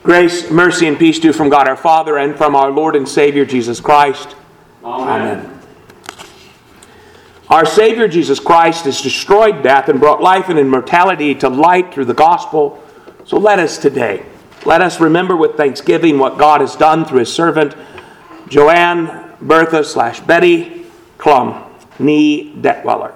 Grace, mercy, and peace to you from God our Father and from our Lord and Savior Jesus Christ. Amen. Our Savior Jesus Christ has destroyed death and brought life and immortality to light through the gospel. So let us remember with thanksgiving what God has done through His servant, Joanne Bertha/Betty Klum, Nee Detweiler.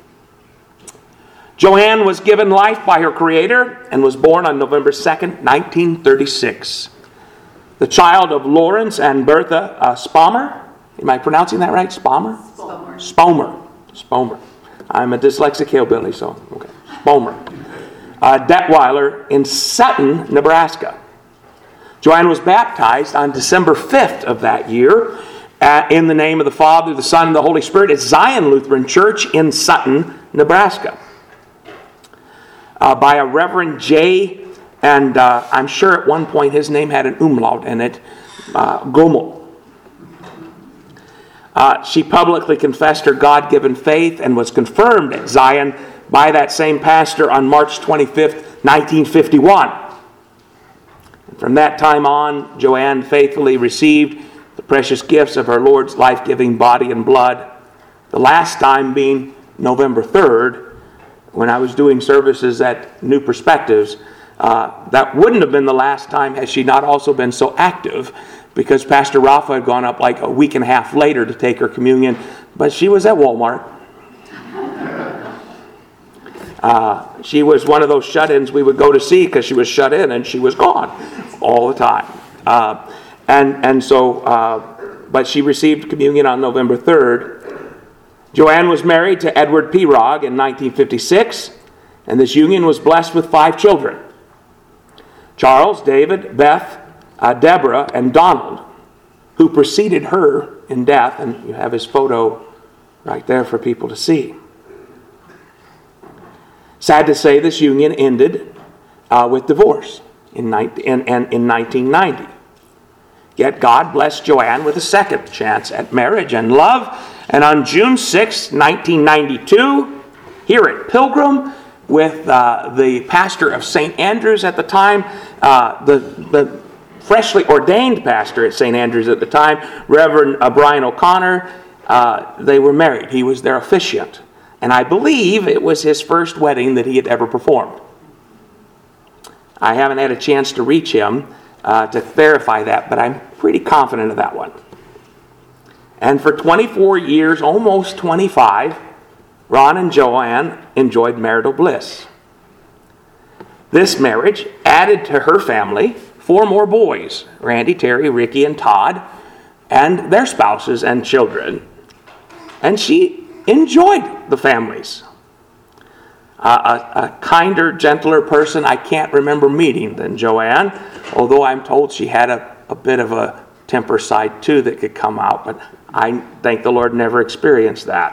Joanne was given life by her Creator and was born on November 2nd, 1936. The child of Lawrence and Bertha Spomer. Am I pronouncing that right? Spomer? Spomer. I'm a dyslexic hillbilly, so okay. Spomer. Detweiler in Sutton, Nebraska. Joanne was baptized on December 5th of that year in the name of the Father, the Son, and the Holy Spirit at Zion Lutheran Church in Sutton, Nebraska. By a Reverend J. and I'm sure at one point his name had an umlaut in it, Gommel. She publicly confessed her God-given faith and was confirmed at Zion by that same pastor on March 25th, 1951. And from that time on, Joanne faithfully received the precious gifts of her Lord's life-giving body and blood, the last time being November 3rd, when I was doing services at New Perspectives. That wouldn't have been the last time had she not also been so active, because Pastor Rafa had gone up like a week and a half later to take her communion, but she was at Walmart. She was one of those shut-ins we would go to see because she was shut in and she was gone all the time. But she received communion on November 3rd. Joanne was married to Edward Pirog in 1956, and this union was blessed with 5 children. Charles, David, Beth, Deborah, and Donald, who preceded her in death, and you have his photo right there for people to see. Sad to say, this union ended with divorce in 1990. Yet God blessed Joanne with a second chance at marriage and love. And on June 6, 1992, here at Pilgrim, with the pastor of St. Andrews at the time, the freshly ordained pastor at St. Andrews at the time, Reverend Brian O'Connor, they were married. He was their officiant. And I believe it was his first wedding that he had ever performed. I haven't had a chance to reach him to verify that, but I'm pretty confident of that one. And for 24 years, almost 25, Ron and Joanne enjoyed marital bliss. This marriage added to her family 4 more boys, Randy, Terry, Ricky, and Todd, and their spouses and children. And she enjoyed the families. A kinder, gentler person I can't remember meeting than Joanne, although I'm told she had a bit of a temper side too that could come out, but I thank the Lord never experienced that.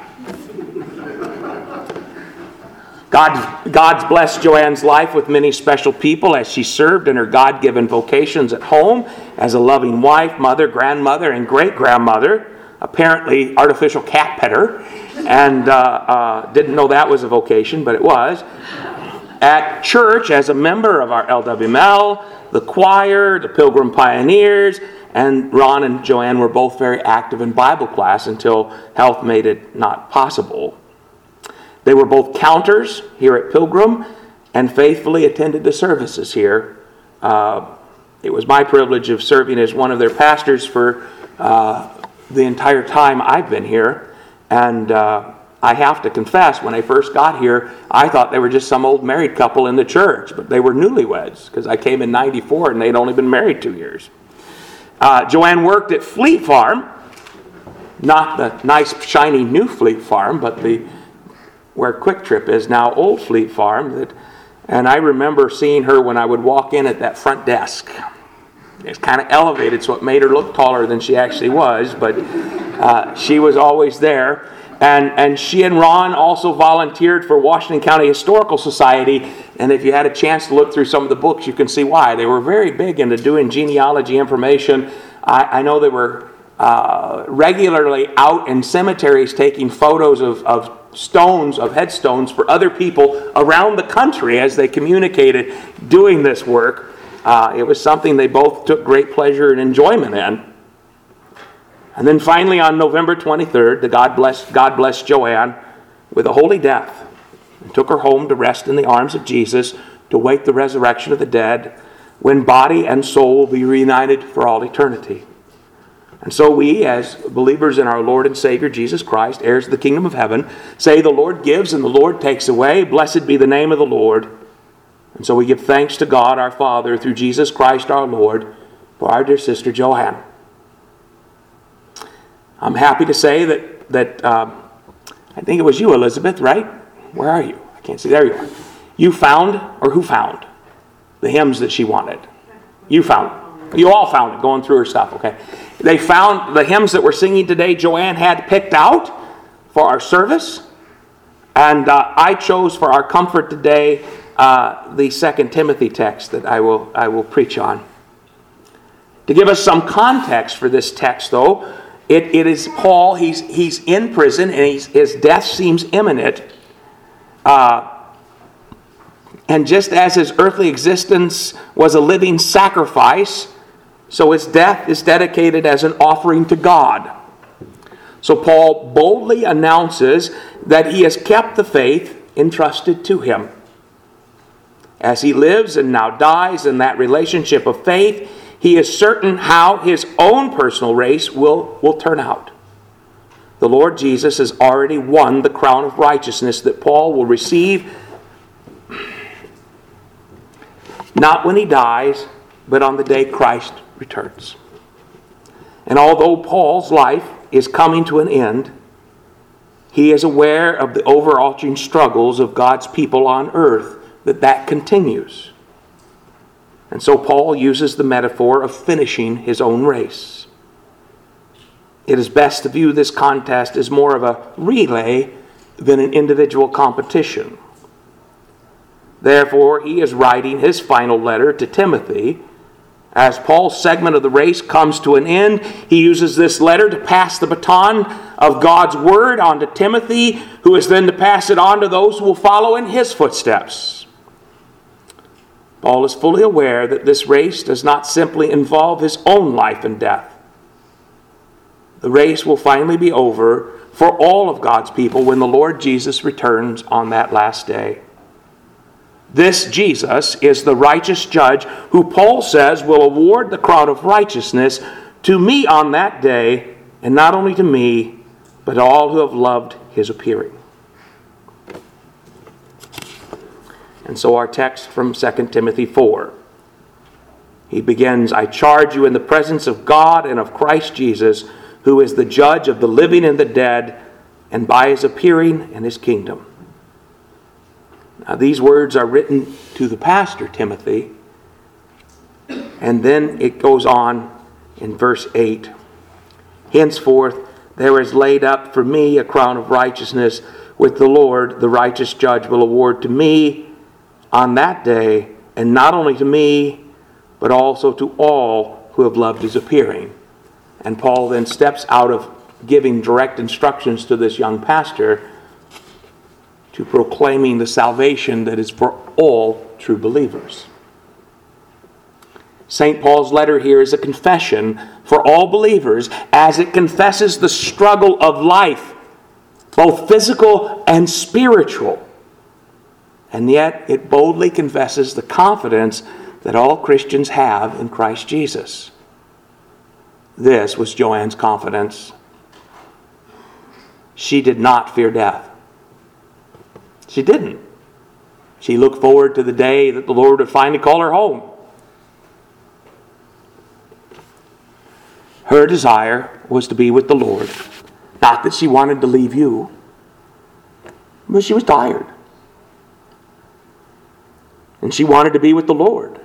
God's blessed Joanne's life with many special people as she served in her God-given vocations at home as a loving wife, mother, grandmother, and great-grandmother, apparently artificial cat petter, and didn't know that was a vocation, but it was. At church as a member of our LWML, the choir, the Pilgrim Pioneers, and Ron and Joanne were both very active in Bible class until health made it not possible. They were both counters here at Pilgrim and faithfully attended the services here. It was my privilege of serving as one of their pastors for the entire time I've been here. And I have to confess, when I first got here, I thought they were just some old married couple in the church, but they were newlyweds because I came in 94 and they'd only been married 2 years. Joanne worked at Fleet Farm, not the nice, shiny new Fleet Farm, but where Quick Trip is now, old Fleet Farm. And I remember seeing her when I would walk in at that front desk. It's kind of elevated, so it made her look taller than she actually was, but she was always there. And she and Ron also volunteered for Washington County Historical Society. And if you had a chance to look through some of the books, you can see why. They were very big into doing genealogy information. I know they were regularly out in cemeteries taking photos of stones, of headstones for other people around the country as they communicated doing this work. It was something they both took great pleasure and enjoyment in. And then finally on November 23rd, God blessed Joanne with a holy death and took her home to rest in the arms of Jesus to wait the resurrection of the dead, when body and soul will be reunited for all eternity. And so we, as believers in our Lord and Savior Jesus Christ, heirs of the kingdom of heaven, say, the Lord gives and the Lord takes away. Blessed be the name of the Lord. And so we give thanks to God our Father through Jesus Christ our Lord for our dear sister Joanne. I'm happy to say that I think it was you, Elizabeth, right? Where are you? I can't see. There you are. You found, or who found, the hymns that she wanted? You found. You all found it, going through her stuff, okay? They found the hymns that we're singing today, Joanne had picked out for our service. And I chose for our comfort today the 2 Timothy text that I will preach on. To give us some context for this text, though, it is Paul. He's in prison, and his death seems imminent. And just as his earthly existence was a living sacrifice, so his death is dedicated as an offering to God. So Paul boldly announces that he has kept the faith entrusted to him. As he lives and now dies in that relationship of faith, he is certain how his own personal race will turn out. The Lord Jesus has already won the crown of righteousness that Paul will receive, not when he dies, but on the day Christ returns. And although Paul's life is coming to an end, he is aware of the overarching struggles of God's people on earth, that continues. And so Paul uses the metaphor of finishing his own race. It is best to view this contest as more of a relay than an individual competition. Therefore, he is writing his final letter to Timothy. As Paul's segment of the race comes to an end, he uses this letter to pass the baton of God's word on to Timothy, who is then to pass it on to those who will follow in his footsteps. Paul is fully aware that this race does not simply involve his own life and death. The race will finally be over for all of God's people when the Lord Jesus returns on that last day. This Jesus is the righteous judge who Paul says will award the crown of righteousness to me on that day, and not only to me, but all who have loved his appearing. And so our text from 2 Timothy 4. He begins, I charge you in the presence of God and of Christ Jesus, who is the judge of the living and the dead, and by his appearing in his kingdom. Now, these words are written to the pastor, Timothy. And then it goes on in verse 8. Henceforth, there is laid up for me a crown of righteousness, which the Lord, the righteous judge, will award to me on that day, and not only to me, but also to all who have loved his appearing. And Paul then steps out of giving direct instructions to this young pastor to proclaiming the salvation that is for all true believers. St. Paul's letter here is a confession for all believers as it confesses the struggle of life, both physical and spiritual. And yet it boldly confesses the confidence that all Christians have in Christ Jesus. This was Joanne's confidence. She did not fear death. She didn't. She looked forward to the day that the Lord would finally call her home. Her desire was to be with the Lord. Not that she wanted to leave you, but she was tired. And she wanted to be with the Lord.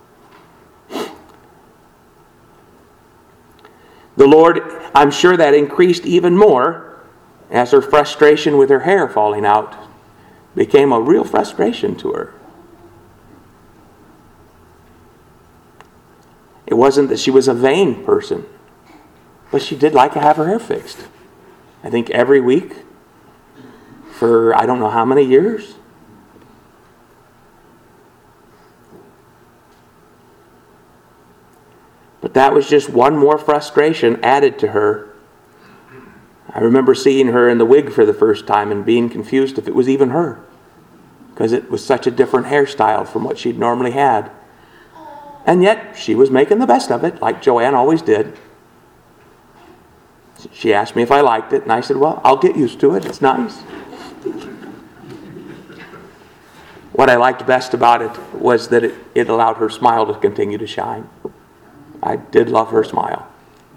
The Lord, I'm sure that increased even more as her frustration with her hair falling out became a real frustration to her. It wasn't that she was a vain person, but she did like to have her hair fixed. I think every week for I don't know how many years. But that was just one more frustration added to her. I remember seeing her in the wig for the first time and being confused if it was even her, because it was such a different hairstyle from what she'd normally had. And yet, she was making the best of it, like Joanne always did. She asked me if I liked it, and I said, well, I'll get used to it. It's nice. What I liked best about it was that it allowed her smile to continue to shine. I did love her smile.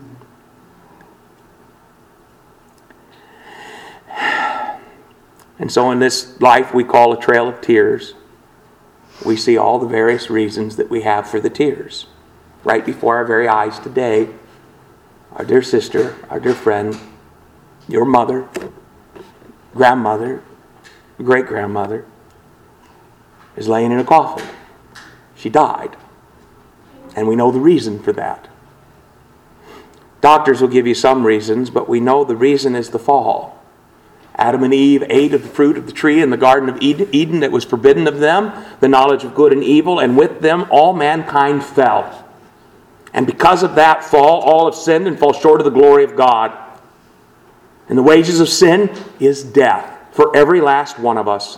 And so in this life we call a trail of tears, we see all the various reasons that we have for the tears. Right before our very eyes today, our dear sister, our dear friend, your mother, grandmother, great-grandmother, is laying in a coffin. She died. And we know the reason for that. Doctors will give you some reasons, but we know the reason is the fall. Adam and Eve ate of the fruit of the tree in the Garden of Eden that was forbidden of them, the knowledge of good and evil, and with them all mankind fell. And because of that fall, all have sinned and fall short of the glory of God. And the wages of sin is death for every last one of us.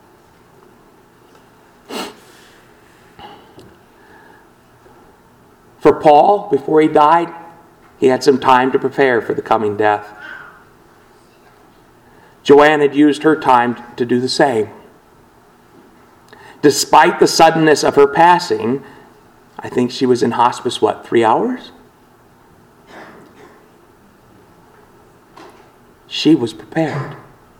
For Paul, before he died, he had some time to prepare for the coming death. Joanne had used her time to do the same. Despite the suddenness of her passing, I think she was in hospice, 3 hours? She was prepared.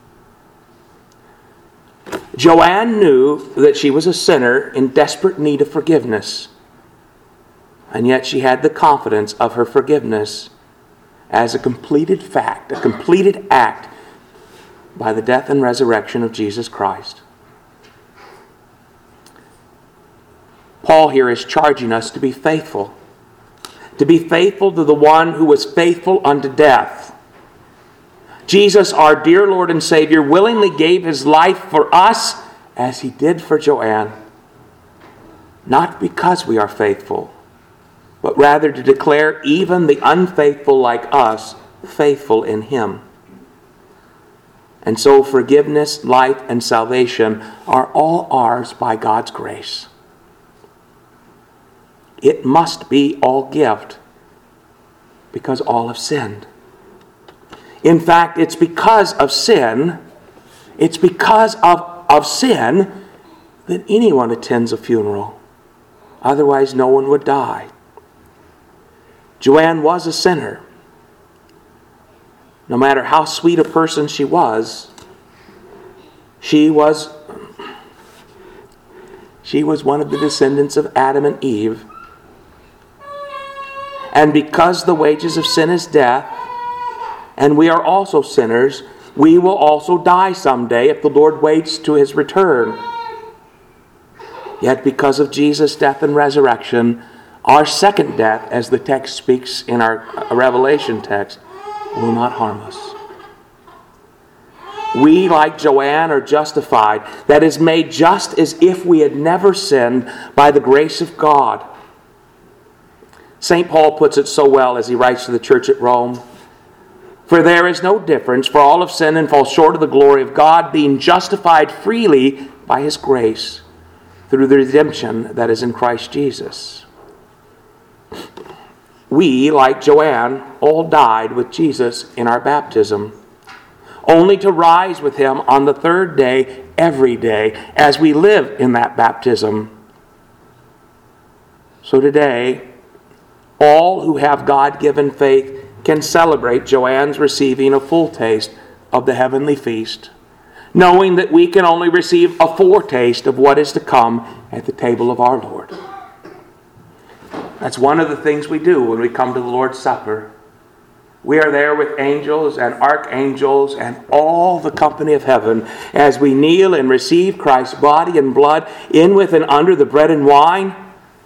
Joanne knew that she was a sinner in desperate need of forgiveness. And yet she had the confidence of her forgiveness as a completed fact, a completed act by the death and resurrection of Jesus Christ. Paul here is charging us to be faithful. To be faithful to the one who was faithful unto death. Jesus, our dear Lord and Savior, willingly gave his life for us as he did for Joanne. Not because we are faithful, but rather to declare even the unfaithful like us faithful in him. And so forgiveness, life, and salvation are all ours by God's grace. It must be all gift because all have sinned. In fact, it's because of sin, of sin that anyone attends a funeral. Otherwise, no one would die. Joanne was a sinner. No matter how sweet a person she was one of the descendants of Adam and Eve. And because the wages of sin is death, and we are also sinners, we will also die someday if the Lord waits to his return. Yet because of Jesus' death and resurrection, our second death, as the text speaks in our Revelation text, will not harm us. We, like Joanne, are justified, that is, made just as if we had never sinned by the grace of God. St. Paul puts it so well as he writes to the church at Rome. For there is no difference, for all have sinned and fall short of the glory of God, being justified freely by his grace through the redemption that is in Christ Jesus. We, like Joanne, all died with Jesus in our baptism, only to rise with him on the third day every day as we live in that baptism. So today, all who have God-given faith can celebrate Joanne's receiving a full taste of the heavenly feast, knowing that we can only receive a foretaste of what is to come at the table of our Lord. That's one of the things we do when we come to the Lord's Supper. We are there with angels and archangels and all the company of heaven as we kneel and receive Christ's body and blood in with and under the bread and wine.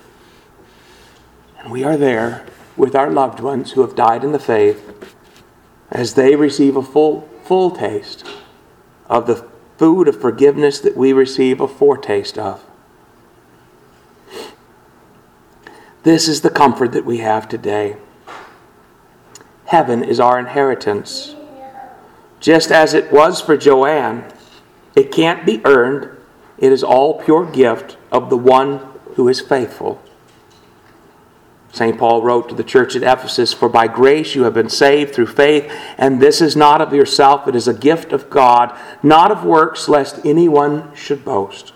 And we are there with our loved ones who have died in the faith as they receive a full taste of the food of forgiveness that we receive a foretaste of. This is the comfort that we have today. Heaven is our inheritance. Just as it was for Joanne, it can't be earned. It is all pure gift of the one who is faithful. St. Paul wrote to the church at Ephesus, "For by grace you have been saved through faith, and this is not of yourself, it is a gift of God, not of works, lest anyone should boast."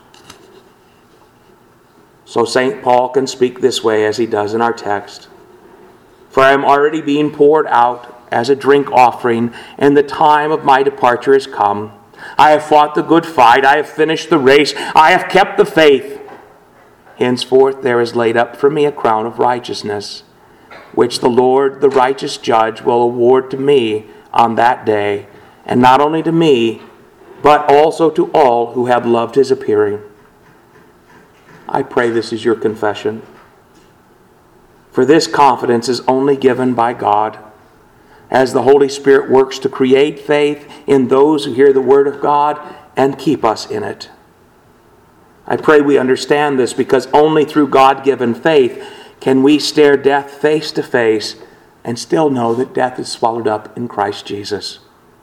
So St. Paul can speak this way as he does in our text. "For I am already being poured out as a drink offering, and the time of my departure is come. I have fought the good fight, I have finished the race, I have kept the faith. Henceforth there is laid up for me a crown of righteousness, which the Lord, the righteous judge, will award to me on that day, and not only to me, but also to all who have loved his appearing." I pray this is your confession. For this confidence is only given by God, as the Holy Spirit works to create faith in those who hear the Word of God and keep us in it. I pray we understand this, because only through God-given faith can we stare death face to face and still know that death is swallowed up in Christ Jesus.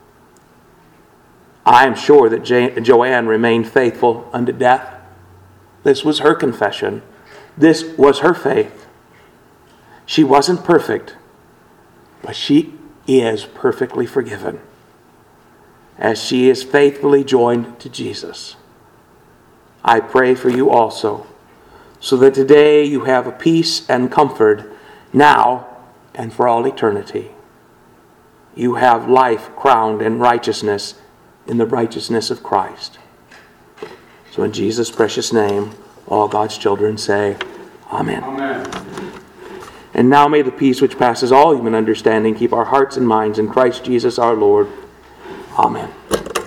I am sure that Joanne remained faithful unto death. This was her confession. This was her faith. She wasn't perfect, but she is perfectly forgiven as she is faithfully joined to Jesus. I pray for you also, so that today you have a peace and comfort now and for all eternity. You have life crowned in righteousness in the righteousness of Christ. So in Jesus' precious name, all God's children say, Amen. Amen. And now may the peace which passes all human understanding keep our hearts and minds in Christ Jesus our Lord. Amen.